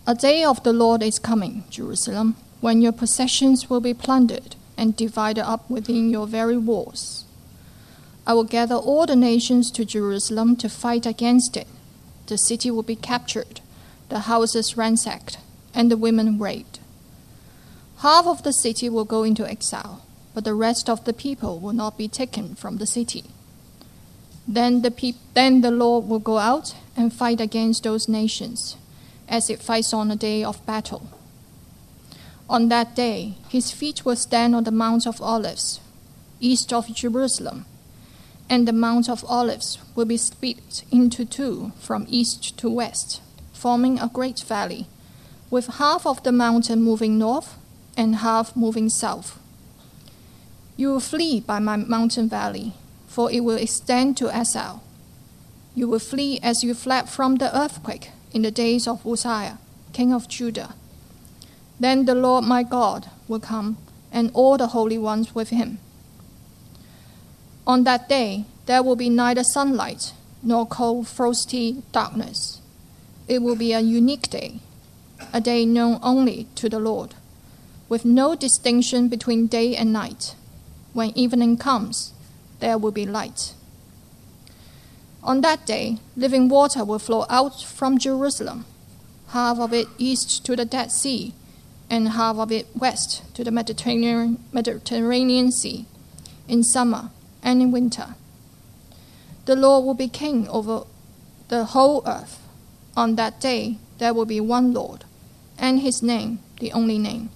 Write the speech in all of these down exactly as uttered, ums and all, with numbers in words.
A day of the Lord is coming, Jerusalem, when your possessions will be plundered and divided up within your very walls. I will gather all the nations to Jerusalem to fight against it. The city will be captured, the houses ransacked, and the women raped. Half of the city will go into exile, but the rest of the people will not be taken from the city. Then the, pe- then the Lord will go out and fight against those nations, as it fights on a day of battle. On that day, his feet will stand on the Mount of Olives, east of Jerusalem, and the Mount of Olives will be split into two from east to west, forming a great valley, with half of the mountain moving north and half moving south. You will flee by my mountain valley, for it will extend to Esau. You will flee as you fled from the earthquake in the days of Uzziah, king of Judah. Then the Lord my God will come, and all the holy ones with him. On that day there will be neither sunlight nor cold, frosty darkness. It will be a unique day, a day known only to the Lord, with no distinction between day and night. When evening comes, there will be light. On that day, living water will flow out from Jerusalem, half of it east to the Dead Sea, and half of it west to the Mediterranean, Mediterranean Sea, in summer and in winter. The Lord will be king over the whole earth. On that day, there will be one Lord, and his name the only name.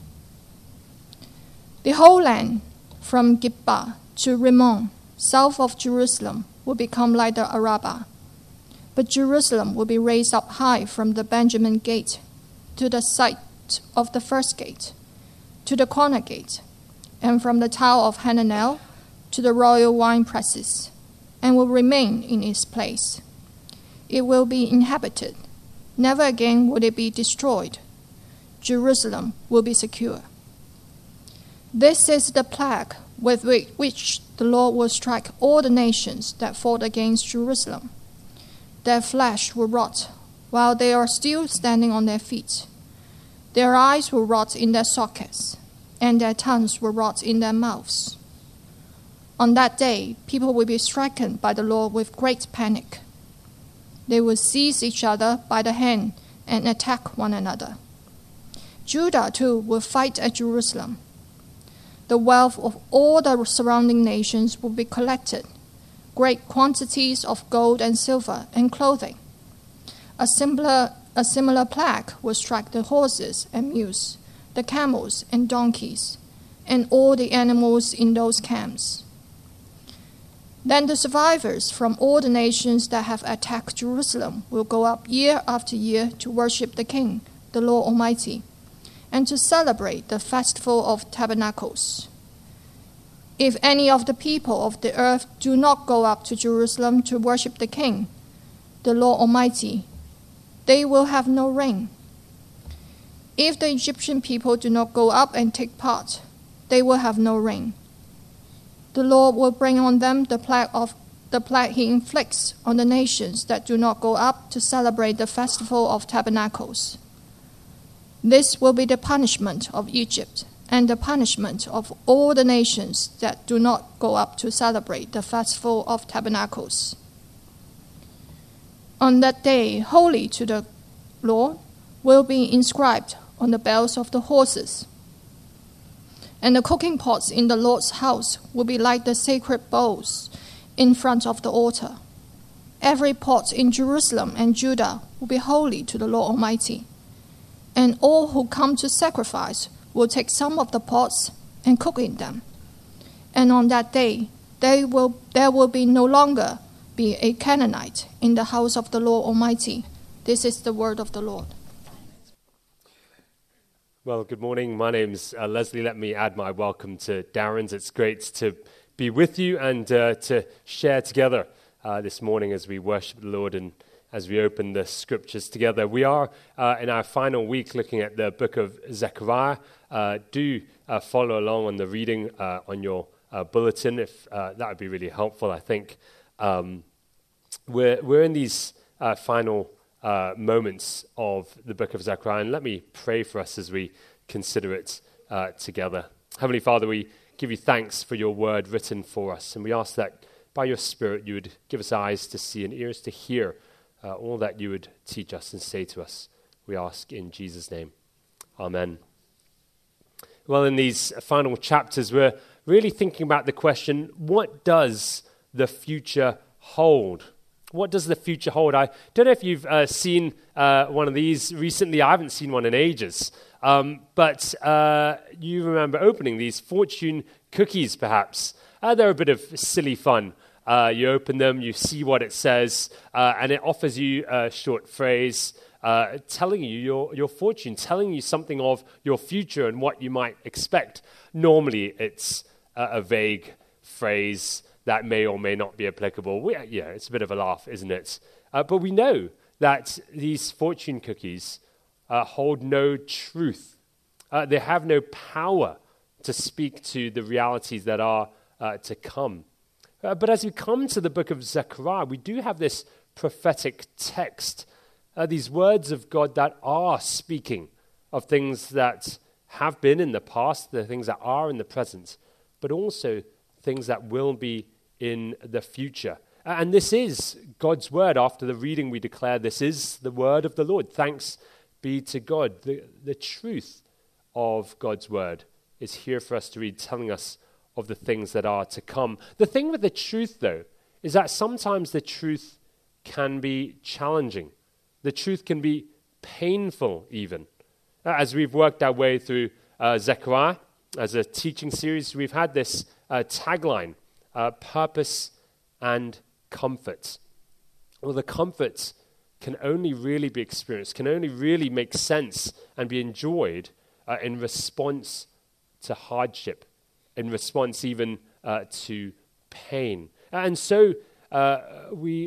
The whole land, from Gibeah to Rimmon, south of Jerusalem, will become like the Arabah. But Jerusalem will be raised up high from the Benjamin gate to the site of the first gate, to the corner gate, and from the tower of Hananel to the royal wine presses, and will remain in its place. It will be inhabited. Never again will it be destroyed. Jerusalem will be secure. This is the plague with which the Lord will strike all the nations that fought against Jerusalem. Their flesh will rot while they are still standing on their feet. Their eyes will rot in their sockets, and their tongues will rot in their mouths. On that day, people will be stricken by the Lord with great panic. They will seize each other by the hand and attack one another. Judah, too, will fight at Jerusalem. The wealth of all the surrounding nations will be collected, great quantities of gold and silver and clothing. A similar, a similar plague will strike the horses and mules, the camels and donkeys, and all the animals in those camps. Then the survivors from all the nations that have attacked Jerusalem will go up year after year to worship the King, the Lord Almighty, and to celebrate the Festival of Tabernacles. If any of the people of the earth do not go up to Jerusalem to worship the King, the Lord Almighty, they will have no rain. If the Egyptian people do not go up and take part, they will have no rain. The Lord will bring on them the plague of the plague he inflicts on the nations that do not go up to celebrate the Festival of Tabernacles. This will be the punishment of Egypt and the punishment of all the nations that do not go up to celebrate the Festival of Tabernacles. On that day, holy to the Lord will be inscribed on the bells of the horses. And the cooking pots in the Lord's house will be like the sacred bowls in front of the altar. Every pot in Jerusalem and Judah will be holy to the Lord Almighty. And all who come to sacrifice will take some of the pots and cook in them. And on that day, they will, there will be no longer be a Canaanite in the house of the Lord Almighty. This is the word of the Lord. Well, good morning. My name's uh, Leslie. Let me add my welcome to Darren's. It's great to be with you and uh, to share together uh, this morning as we worship the Lord and as we open the scriptures together. We are uh, in our final week looking at the book of Zechariah. Uh, do uh, follow along on the reading uh, on your uh, bulletin. If uh, that would be really helpful, I think. Um, we're we're in these uh, final uh, moments of the book of Zechariah. And let me pray for us as we consider it uh, together. Heavenly Father, we give you thanks for your word written for us. And we ask that by your Spirit you would give us eyes to see and ears to hear uh, all that you would teach us and say to us. We ask in Jesus' name. Amen. Well, in these final chapters, we're really thinking about the question, what does the future hold? What does the future hold? I don't know if you've uh, seen uh, one of these recently. I haven't seen one in ages. Um, but uh, you remember opening these fortune cookies, perhaps. Uh, they're a bit of silly fun. Uh, you open them, you see what it says, uh, and it offers you a short phrase uh, telling you your, your fortune, telling you something of your future and what you might expect. Normally, it's a, a vague phrase that may or may not be applicable. We, yeah, it's a bit of a laugh, isn't it? Uh, but we know that these fortune cookies uh, hold no truth. Uh, they have no power to speak to the realities that are uh, to come. Uh, but as we come to the book of Zechariah, we do have this prophetic text, uh, these words of God that are speaking of things that have been in the past, the things that are in the present, but also things that will be in the future. And this is God's word. After the reading, we declare this is the word of the Lord. Thanks be to God. The, the truth of God's word is here for us to read, telling us of the things that are to come. The thing with the truth, though, is that sometimes the truth can be challenging. The truth can be painful, even. As we've worked our way through uh, Zechariah, as a teaching series, we've had this uh, tagline, uh, purpose and comfort. Well, the comfort can only really be experienced, can only really make sense and be enjoyed uh, in response to hardship, in response even uh, to pain. And so uh, we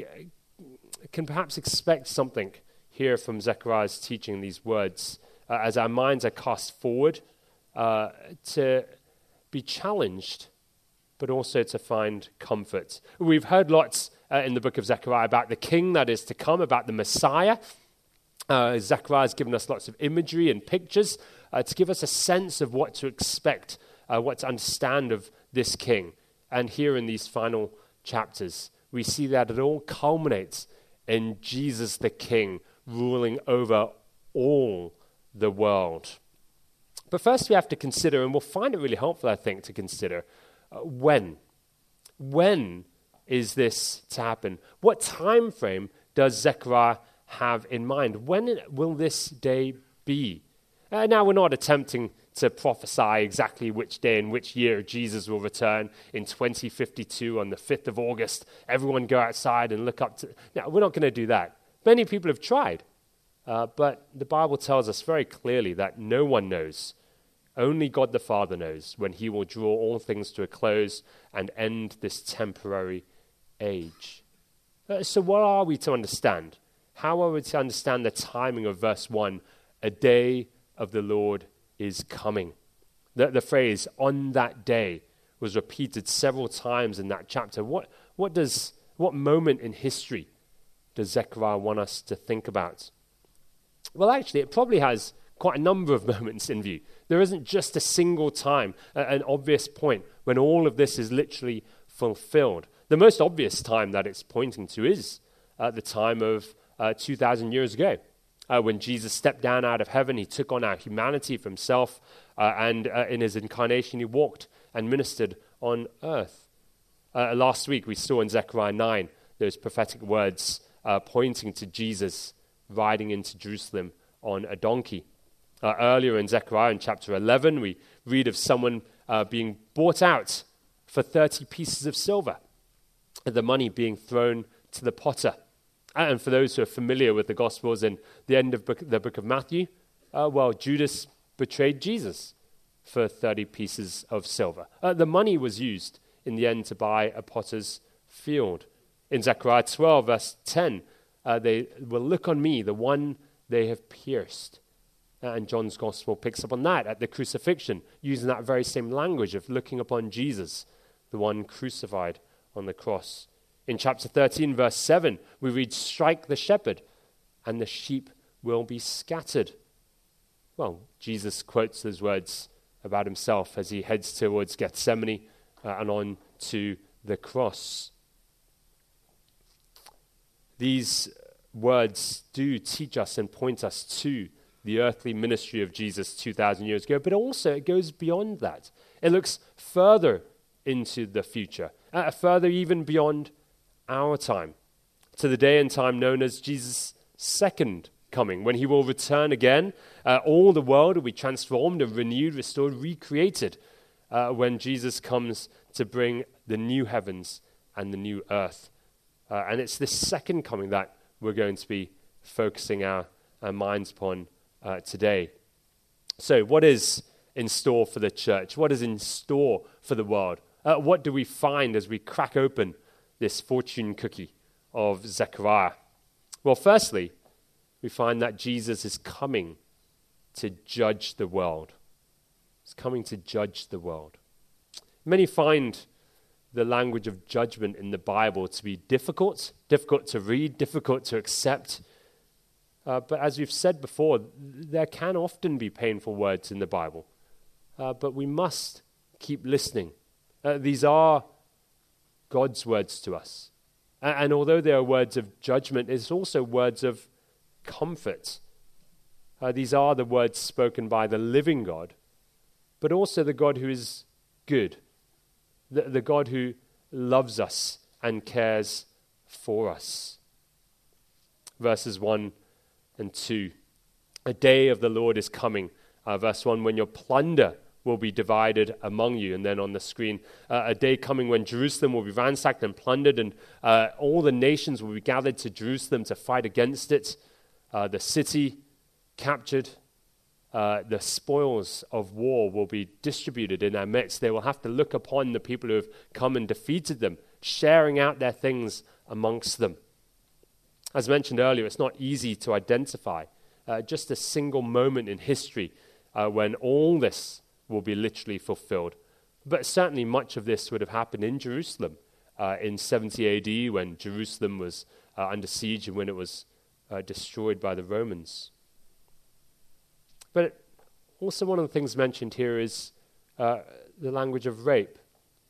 can perhaps expect something here from Zechariah's teaching, these words, uh, as our minds are cast forward uh, to be challenged, but also to find comfort. We've heard lots uh, in the book of Zechariah about the king that is to come, about the Messiah. Uh, Zechariah has given us lots of imagery and pictures uh, to give us a sense of what to expect, uh, what to understand of this king. And here in these final chapters, we see that it all culminates in Jesus the King ruling over all the world. But first we have to consider, and we'll find it really helpful, I think, to consider, uh, when. When is this to happen? What time frame does Zechariah have in mind? When will this day be? Uh, now, we're not attempting to prophesy exactly which day and which year Jesus will return in twenty fifty-two on the fifth of August. Everyone go outside and look up to... No, we're not going to do that. Many people have tried. Uh, but the Bible tells us very clearly that no one knows. Only God the Father knows when he will draw all things to a close and end this temporary age. Uh, so what are we to understand? How are we to understand the timing of verse one? A day of the Lord is coming. The, the phrase, on that day, was repeated several times in that chapter. What, what, does, what moment in history does Zechariah want us to think about? Well, actually, it probably has quite a number of moments in view. There isn't just a single time, uh, an obvious point, when all of this is literally fulfilled. The most obvious time that it's pointing to is uh, the time of uh, two thousand years ago, uh, when Jesus stepped down out of heaven. He took on our humanity for himself, uh, and uh, in his incarnation, he walked and ministered on earth. Uh, last week, we saw in Zechariah nine those prophetic words uh, pointing to Jesus riding into Jerusalem on a donkey. Uh, earlier in Zechariah, in chapter eleven, we read of someone uh, being bought out for thirty pieces of silver, the money being thrown to the potter. And for those who are familiar with the Gospels and the end of book, the book of Matthew, uh, well, Judas betrayed Jesus for thirty pieces of silver. Uh, the money was used in the end to buy a potter's field. In Zechariah twelve, verse ten, uh, they will look on me, the one they have pierced. Uh, and John's Gospel picks up on that at the crucifixion, using that very same language of looking upon Jesus, the one crucified on the cross. In chapter thirteen, verse seven, we read, strike the shepherd, and the sheep will be scattered. Well, Jesus quotes those words about himself as he heads towards Gethsemane uh, and on to the cross. These words do teach us and point us to the earthly ministry of Jesus two thousand years ago, but also it goes beyond that. It looks further into the future, uh, further even beyond our time, to the day and time known as Jesus' second coming, when he will return again. Uh, all the world will be transformed and renewed, restored, recreated, uh, when Jesus comes to bring the new heavens and the new earth. Uh, and it's this second coming that we're going to be focusing our, our minds upon uh, today. So what is in store for the church? What is in store for the world? Uh, what do we find as we crack open this fortune cookie of Zechariah? Well, firstly, we find that Jesus is coming to judge the world. He's coming to judge the world. Many find the language of judgment in the Bible to be difficult, difficult to read, difficult to accept. Uh, but as we've said before, there can often be painful words in the Bible. Uh, but we must keep listening. Uh, these are God's words to us. And, and although they are words of judgment, it's also words of comfort. Uh, these are the words spoken by the living God, but also the God who is good, the, the God who loves us and cares for us. Verses one and two. A day of the Lord is coming. Uh, verse one, when your plunder will be divided among you. And then on the screen, uh, a day coming when Jerusalem will be ransacked and plundered, and uh, all the nations will be gathered to Jerusalem to fight against it. Uh, the city captured. Uh, the spoils of war will be distributed in their midst. They will have to look upon the people who have come and defeated them, sharing out their things amongst them. As mentioned earlier, it's not easy to identify uh, just a single moment in history uh, when all this will be literally fulfilled. But certainly much of this would have happened in Jerusalem uh, in seventy A D when Jerusalem was uh, under siege and when it was uh, destroyed by the Romans. But also one of the things mentioned here is uh, the language of rape.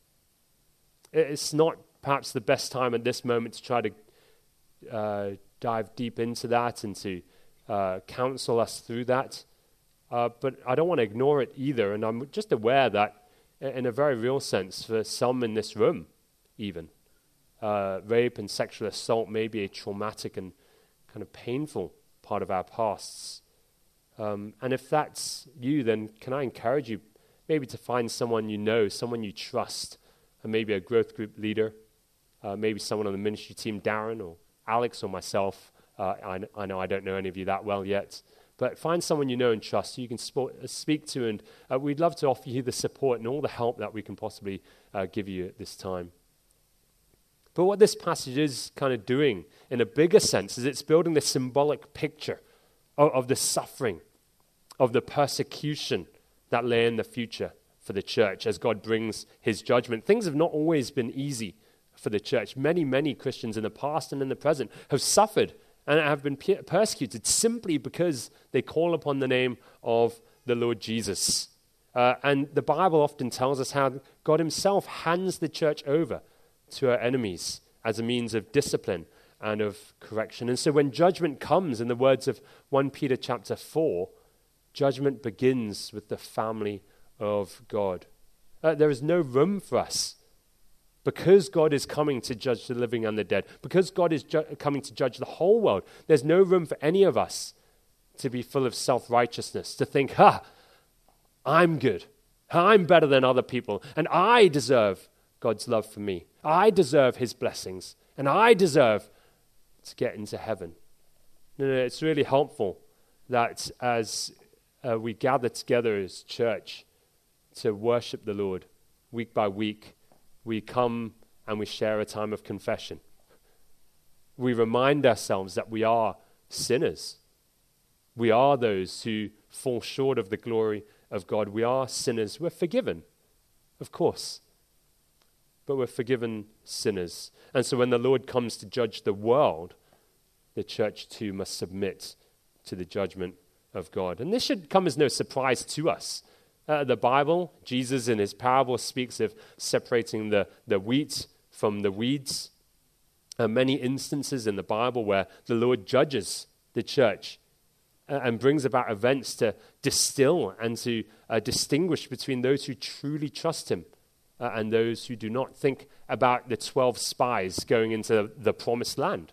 It's not perhaps the best time at this moment to try to uh, dive deep into that and to uh, counsel us through that. Uh, but I don't want to ignore it either, and I'm just aware that in a very real sense, for some in this room even, uh, rape and sexual assault may be a traumatic and kind of painful part of our pasts. Um, and if that's you, then can I encourage you maybe to find someone you know, someone you trust, and maybe a growth group leader, uh, maybe someone on the ministry team, Darren or Alex or myself. Uh, I, I know I don't know any of you that well yet, but find someone you know and trust who you can spo- speak to, and uh, we'd love to offer you the support and all the help that we can possibly uh, give you at this time. But what this passage is kind of doing in a bigger sense is it's building this symbolic picture of, of the suffering, of the persecution that lay in the future for the church as God brings his judgment. Things have not always been easy for the church. Many, many Christians in the past and in the present have suffered and have been pe- persecuted simply because they call upon the name of the Lord Jesus. Uh, and the Bible often tells us how God himself hands the church over to her enemies as a means of discipline and of correction. And so when judgment comes, in the words of First Peter chapter four, judgment begins with the family of God. Uh, there is no room for us because God is coming to judge the living and the dead, because God is ju- coming to judge the whole world. There's no room for any of us to be full of self-righteousness, to think, ha, I'm good, I'm better than other people, and I deserve God's love for me. I deserve his blessings, and I deserve to get into heaven. No, no, it's really helpful that as uh, we gather together as church to worship the Lord week by week, we come and we share a time of confession. We remind ourselves that we are sinners. We are those who fall short of the glory of God. We are sinners. We're forgiven, of course, but we're forgiven sinners. And so when the Lord comes to judge the world, the church too must submit to the judgment of God. And this should come as no surprise to us. Uh, the Bible, Jesus in his parable speaks of separating the, the wheat from the weeds. Uh, many instances in the Bible where the Lord judges the church uh, and brings about events to distill and to uh, distinguish between those who truly trust him uh, and those who do not. Think about the twelve spies going into the promised land.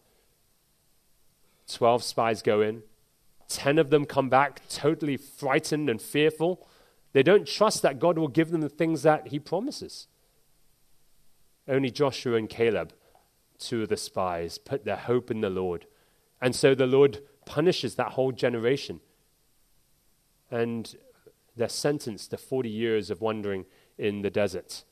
Twelve spies go in. Ten of them come back totally frightened and fearful. They don't trust that God will give them the things that he promises. Only Joshua and Caleb, two of the spies, put their hope in the Lord. And so the Lord punishes that whole generation. And they're sentenced to forty years of wandering in the desert.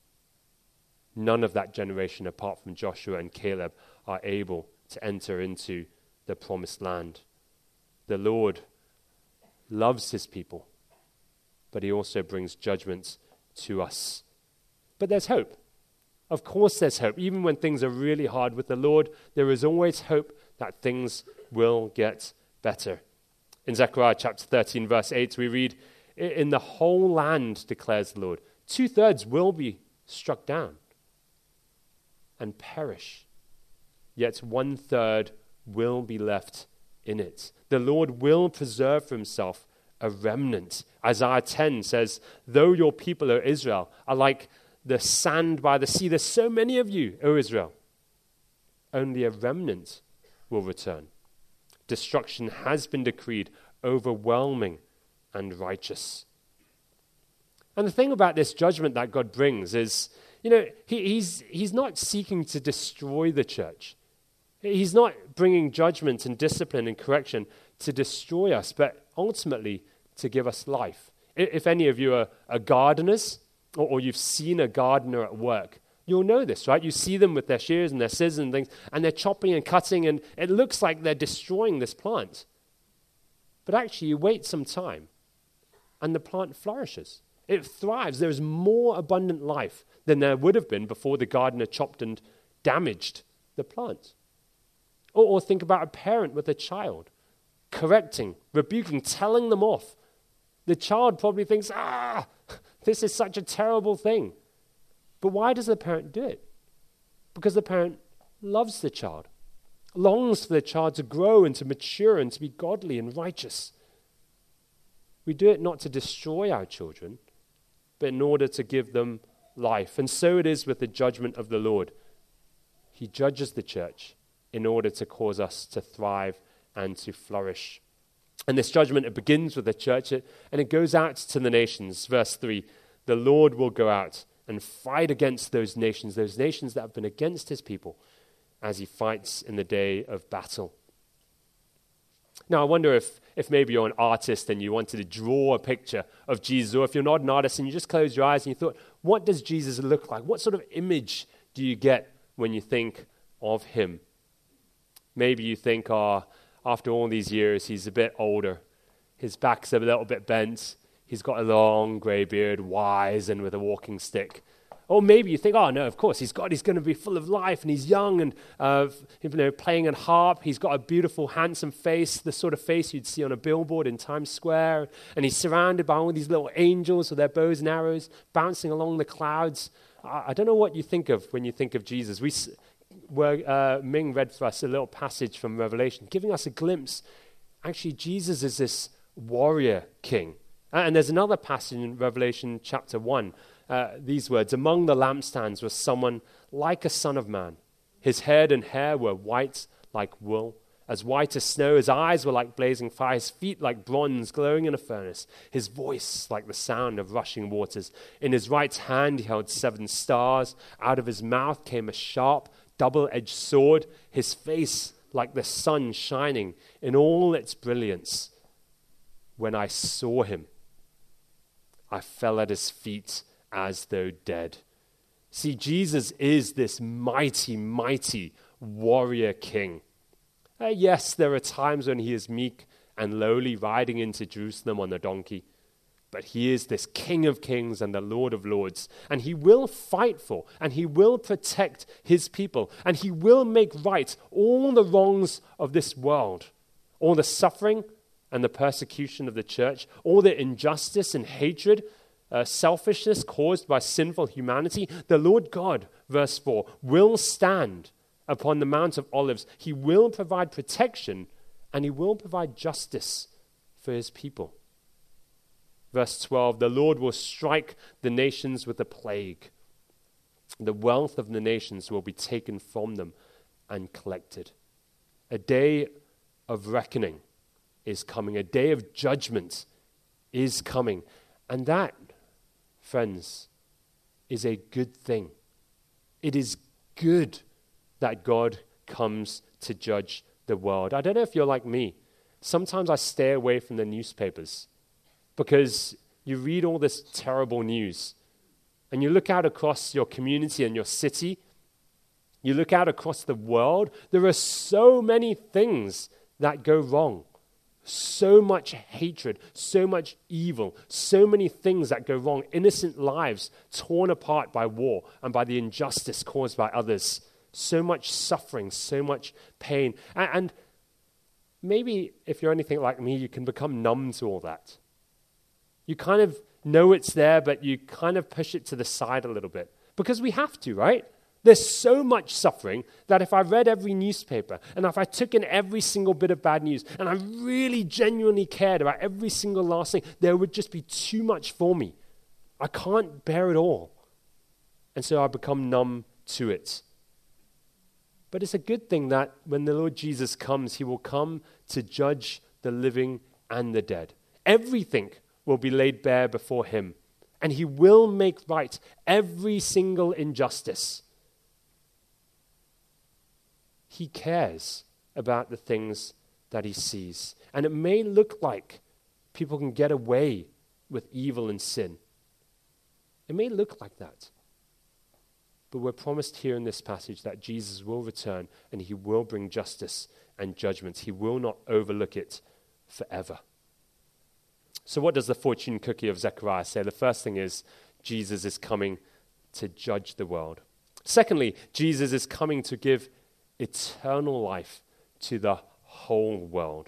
None of that generation, apart from Joshua and Caleb, are able to enter into the promised land. The Lord loves his people, but he also brings judgment to us. But there's hope. Of course there's hope. Even when things are really hard with the Lord, there is always hope that things will get better. In Zechariah chapter thirteen, verse eight, we read, "In the whole land, declares the Lord, two-thirds will be struck down and perish, yet one-third will be left in it." The Lord will preserve for himself a remnant. Isaiah ten says, "Though your people, O Israel, are like the sand by the sea," there's so many of you, O Israel, only a remnant will return. Destruction has been decreed, overwhelming and righteous. And the thing about this judgment that God brings is, you know, he, he's, he's not seeking to destroy the church. He's not bringing judgment and discipline and correction to destroy us, but ultimately to give us life. If any of you are, are gardeners, or, or you've seen a gardener at work, you'll know this, right? You see them with their shears and their scissors and things, and they're chopping and cutting, and it looks like they're destroying this plant. But actually, you wait some time, and the plant flourishes. It thrives. There's more abundant life than there would have been before the gardener chopped and damaged the plant. Or, or think about a parent with a child, correcting, rebuking, telling them off. The child probably thinks, ah, this is such a terrible thing. But why does the parent do it? Because the parent loves the child, longs for the child to grow and to mature and to be godly and righteous. We do it not to destroy our children, but in order to give them life. And so it is with the judgment of the Lord. He judges the church in order to cause us to thrive and to flourish. And this judgment, it begins with the church, and it goes out to the nations. Verse three, the Lord will go out and fight against those nations, those nations that have been against his people, as he fights in the day of battle. Now, I wonder if, if maybe you're an artist and you wanted to draw a picture of Jesus, or if you're not an artist and you just closed your eyes and you thought, what does Jesus look like? What sort of image do you get when you think of him? Maybe you think, oh, after all these years, he's a bit older. His back's a little bit bent. He's got a long grey beard, wise and with a walking stick. Or maybe you think, oh, no, of course, he's got, he's going to be full of life, and he's young and uh, you know, playing a harp. He's got a beautiful, handsome face, the sort of face you'd see on a billboard in Times Square. And he's surrounded by all these little angels with their bows and arrows bouncing along the clouds. I, I don't know what you think of when you think of Jesus. We were, uh, Ming read for us a little passage from Revelation, giving us a glimpse. Actually, Jesus is this warrior king. And there's another passage in Revelation chapter one. Uh, these words, among the lampstands was someone like a son of man. His head and hair were white like wool, as white as snow. His eyes were like blazing fire, his feet like bronze glowing in a furnace, his voice like the sound of rushing waters. In his right hand he held seven stars. Out of his mouth came a sharp, double-edged sword, his face like the sun shining in all its brilliance. When I saw him, I fell at his feet as though dead. See, Jesus is this mighty, mighty warrior king. Uh, yes, there are times when he is meek and lowly, riding into Jerusalem on a donkey. but he is this King of kings and the Lord of lords. And he will fight for, and he will protect his people, and he will make right all the wrongs of this world, all the suffering and the persecution of the church, all the injustice and hatred, uh, selfishness caused by sinful humanity. The Lord God, verse four, will stand upon the Mount of Olives. He will provide protection, and he will provide justice for his people. Verse twelve, the Lord will strike the nations with a plague. The wealth of the nations will be taken from them and collected. A day of reckoning is coming. A day of judgment is coming. And that, friends, is a good thing. It is good that God comes to judge the world. I don't know if you're like me. Sometimes I stay away from the newspapers because you read all this terrible news and you look out across your community and your city, you look out across the world, there are so many things that go wrong. So much hatred, so much evil, so many things that go wrong. Innocent lives torn apart by war and by the injustice caused by others. So much suffering, so much pain. And, and maybe if you're anything like me, you can become numb to all that. You kind of know it's there, but you kind of push it to the side a little bit. Because we have to, right? There's so much suffering that if I read every newspaper and if I took in every single bit of bad news and I really genuinely cared about every single last thing, there would just be too much for me. I can't bear it all. And so I become numb to it. But it's a good thing that when the Lord Jesus comes, he will come to judge the living and the dead. Everything will be laid bare before him, and he will make right every single injustice. He cares about the things that he sees. And it may look like people can get away with evil and sin. It may look like that. But we're promised here in this passage that Jesus will return and he will bring justice and judgment. He will not overlook it forever. So what does the fortune cookie of Zechariah say? The first thing is Jesus is coming to judge the world. Secondly, Jesus is coming to give eternal life to the whole world.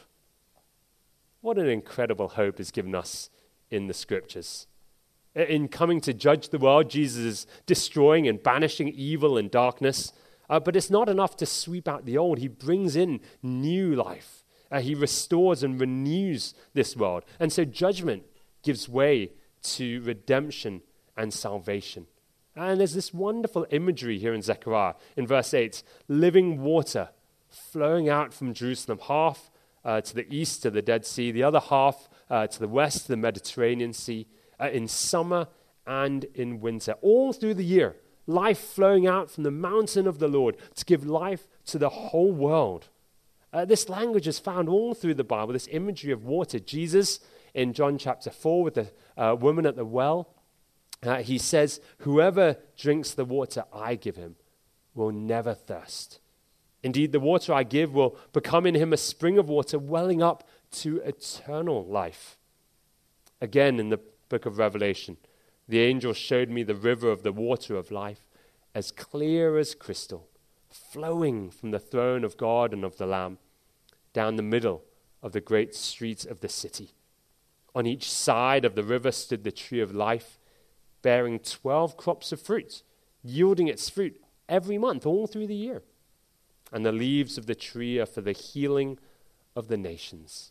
What an incredible hope is given us in the scriptures. In coming to judge the world, Jesus is destroying and banishing evil and darkness. Uh, but it's not enough to sweep out the old. He brings in new life. Uh, he restores and renews this world. And so judgment gives way to redemption and salvation. And there's this wonderful imagery here in Zechariah. In verse eight, living water flowing out from Jerusalem, half uh, to the east to the Dead Sea, the other half uh, to the west to the Mediterranean Sea, uh, in summer and in winter. All through the year, life flowing out from the mountain of the Lord to give life to the whole world. Uh, this language is found all through the Bible, this imagery of water. Jesus, in John chapter four, with the uh, woman at the well, Uh, he says, whoever drinks the water I give him will never thirst. Indeed, the water I give will become in him a spring of water welling up to eternal life. Again, in the book of Revelation, the angel showed me the river of the water of life, as clear as crystal, flowing from the throne of God and of the Lamb, down the middle of the great street of the city. On each side of the river stood the tree of life, bearing twelve crops of fruit, yielding its fruit every month, all through the year. And the leaves of the tree are for the healing of the nations.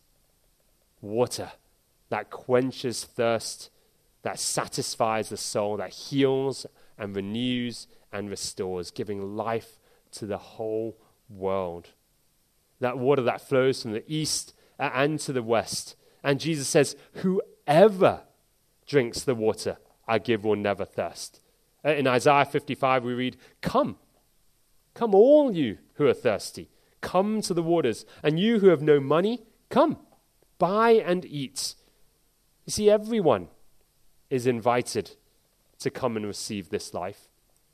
Water that quenches thirst, that satisfies the soul, that heals and renews and restores, giving life to the whole world. That water that flows from the east and to the west. And Jesus says, whoever drinks the water I give will never thirst. In Isaiah fifty-five, we read, come, come all you who are thirsty, come to the waters, and you who have no money, come, buy and eat. You see, everyone is invited to come and receive this life.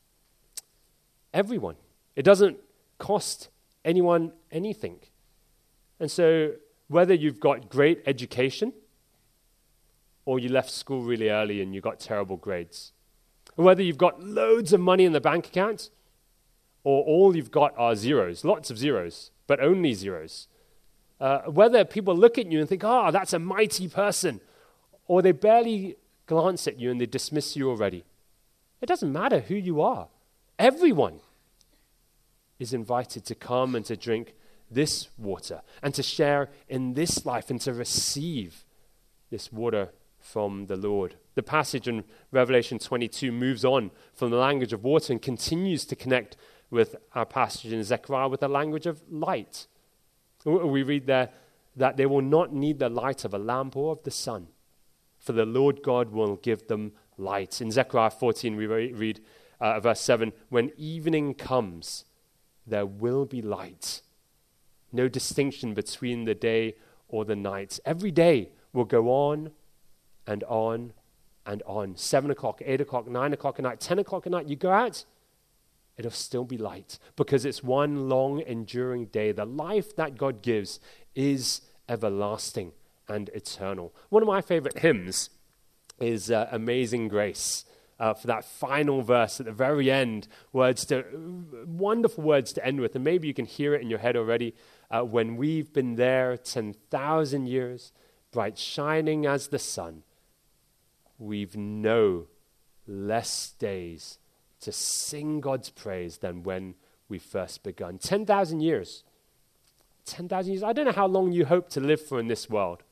Everyone. It doesn't cost anyone anything. And so, whether you've got great education, or you left school really early and you got terrible grades. Whether you've got loads of money in the bank account, or all you've got are zeros, lots of zeros, but only zeros. Uh, whether people look at you and think, oh, that's a mighty person, or they barely glance at you and they dismiss you already. It doesn't matter who you are. Everyone is invited to come and to drink this water and to share in this life and to receive this water from the Lord. The passage in Revelation twenty-two moves on from the language of water and continues to connect with our passage in Zechariah with the language of light. We read there that they will not need the light of a lamp or of the sun, for the Lord God will give them light. In Zechariah fourteen, we read uh, verse seven, when evening comes, there will be light. No distinction between the day or the night. Every day will go on and on and on. Seven o'clock, eight o'clock, nine o'clock at night, ten o'clock at night, you go out, it'll still be light because it's one long enduring day. The life that God gives is everlasting and eternal. One of my favorite hymns is uh, Amazing Grace. Uh, for that final verse at the very end, words to wonderful words to end with, and maybe you can hear it in your head already. Uh, when we've been there ten thousand years, bright shining as the sun, we've no less days to sing God's praise than when we first begun. ten thousand years. ten thousand years. I don't know how long you hope to live for in this world.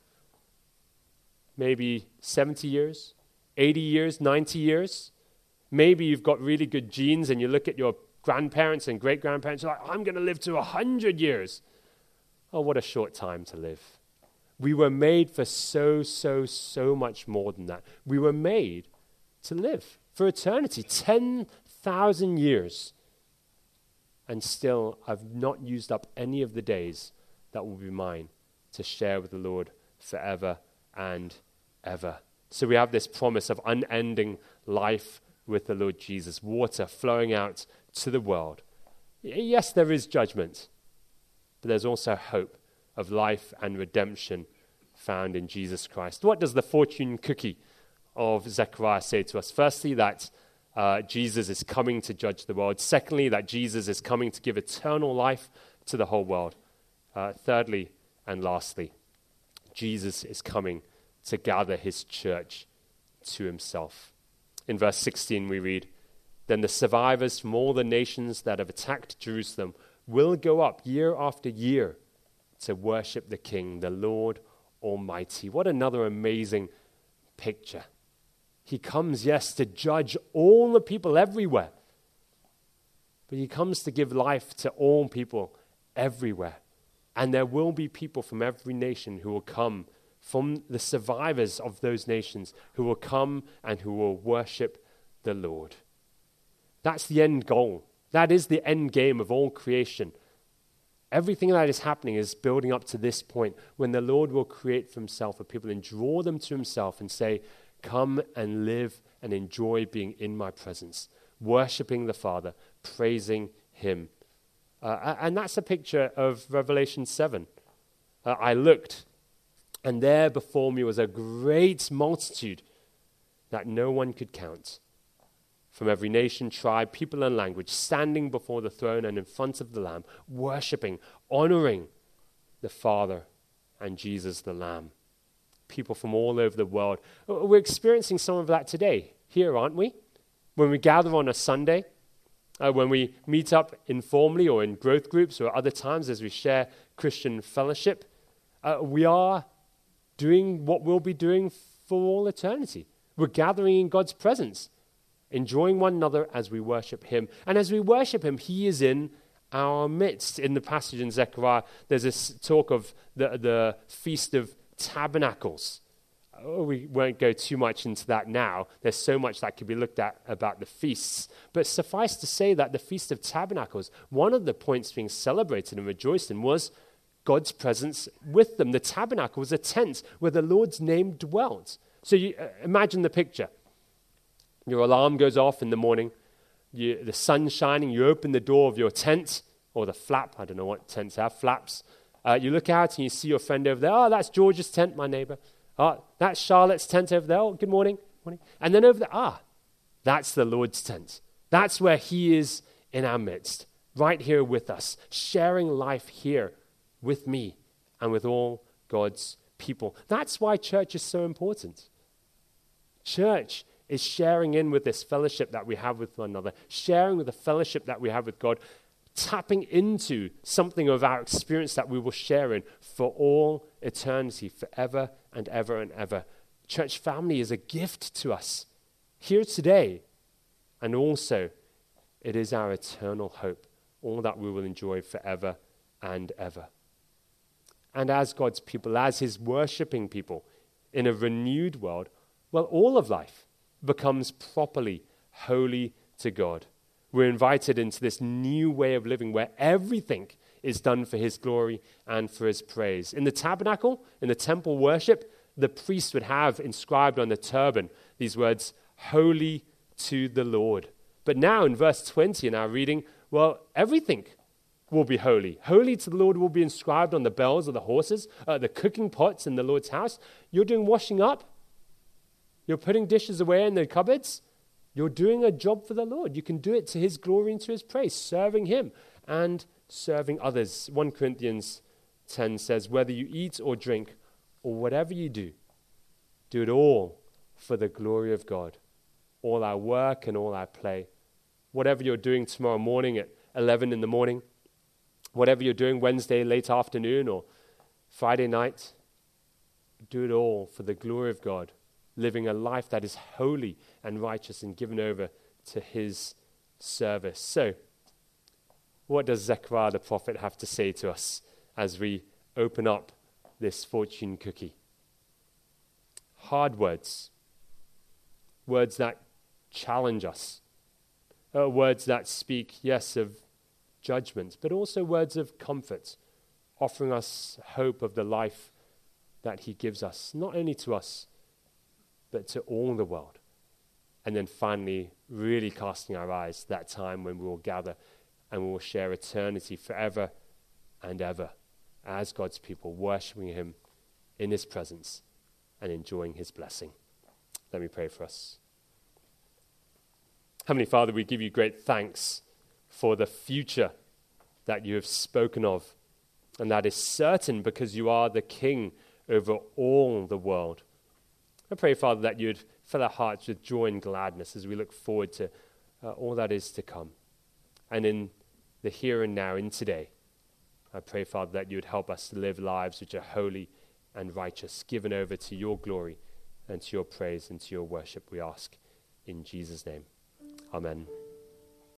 Maybe seventy years, eighty years, ninety years. Maybe you've got really good genes and you look at your grandparents and great-grandparents, you're like, I'm going to live to one hundred years. Oh, what a short time to live. We were made for so, so, so much more than that. We were made to live for eternity, ten thousand years. And still, I've not used up any of the days that will be mine to share with the Lord forever and ever. So we have this promise of unending life with the Lord Jesus, water flowing out to the world. Yes, there is judgment, but there's also hope of life and redemption found in Jesus Christ. What does the fortune cookie of Zechariah say to us? Firstly, that uh, Jesus is coming to judge the world. Secondly, that Jesus is coming to give eternal life to the whole world. Uh, thirdly, and lastly, Jesus is coming to gather his church to himself. In verse sixteen we read, then the survivors from all the nations that have attacked Jerusalem will go up year after year to worship the King, the Lord Almighty. What another amazing picture. He comes, yes, to judge all the people everywhere, but he comes to give life to all people everywhere. And there will be people from every nation who will come, from the survivors of those nations, who will come and who will worship the Lord. That's the end goal. That is the end game of all creation. Everything that is happening is building up to this point when the Lord will create for himself a people and draw them to himself and say, come and live and enjoy being in my presence, worshiping the Father, praising him. Uh, and that's a picture of Revelation seven. Uh, I looked, and there before me was a great multitude that no one could count, from every nation, tribe, people, and language, standing before the throne and in front of the Lamb, worshiping, honoring the Father and Jesus the Lamb. People from all over the world. We're experiencing some of that today here, aren't we? When we gather on a Sunday, uh, when we meet up informally or in growth groups or other times as we share Christian fellowship, uh, we are doing what we'll be doing for all eternity. We're gathering in God's presence, enjoying one another as we worship him. And as we worship him, he is in our midst. In the passage in Zechariah, there's this talk of the, the Feast of Tabernacles. Oh, we won't go too much into that now. There's so much that could be looked at about the feasts. But suffice to say that the Feast of Tabernacles, one of the points being celebrated and rejoiced in was God's presence with them. The tabernacle was a tent where the Lord's name dwelt. So you uh, imagine the picture. Your alarm goes off in the morning. You, the sun's shining. You open the door of your tent or the flap. I don't know what tents have, flaps. Uh, you look out and you see your friend over there. Oh, that's George's tent, my neighbor. Ah, that's Charlotte's tent over there. Oh, good morning. morning. And then over there, ah, that's the Lord's tent. That's where he is in our midst, right here with us, sharing life here with me and with all God's people. That's why church is so important. Church is sharing in with this fellowship that we have with one another, sharing with the fellowship that we have with God, tapping into something of our experience that we will share in for all eternity, forever and ever and ever. Church family is a gift to us here today, and also it is our eternal hope, all that we will enjoy forever and ever. And as God's people, as his worshiping people in a renewed world, well, all of life becomes properly holy to God. We're invited into this new way of living where everything is done for his glory and for his praise. In the tabernacle, in the temple worship, the priest would have inscribed on the turban these words, "Holy to the Lord." But now in verse twenty in our reading, well, everything will be holy. Holy to the Lord will be inscribed on the bells of the horses, uh, the cooking pots in the Lord's house. You're doing washing up. You're putting dishes away in the cupboards. You're doing a job for the Lord. You can do it to his glory and to his praise, serving him and serving others. First Corinthians ten says, whether you eat or drink or whatever you do, do it all for the glory of God. All our work and all our play. Whatever you're doing tomorrow morning at eleven in the morning, whatever you're doing Wednesday late afternoon or Friday night, do it all for the glory of God, living a life that is holy and righteous and given over to his service. So, what does Zechariah the prophet have to say to us as we open up this fortune cookie? Hard words. Words that challenge us. Uh, words that speak, yes, of judgment, but also words of comfort, offering us hope of the life that he gives us, not only to us, but to all the world. And then finally, really casting our eyes that time when we will gather and we will share eternity forever and ever as God's people, worshiping him in his presence and enjoying his blessing. Let me pray for us. Heavenly Father, we give you great thanks for the future that you have spoken of, and that is certain because you are the King over all the world. I pray, Father, that you'd fill our hearts with joy and gladness as we look forward to uh, all that is to come. And in the here and now, in today, I pray, Father, that you would help us to live lives which are holy and righteous, given over to your glory and to your praise and to your worship, we ask in Jesus' name. Amen.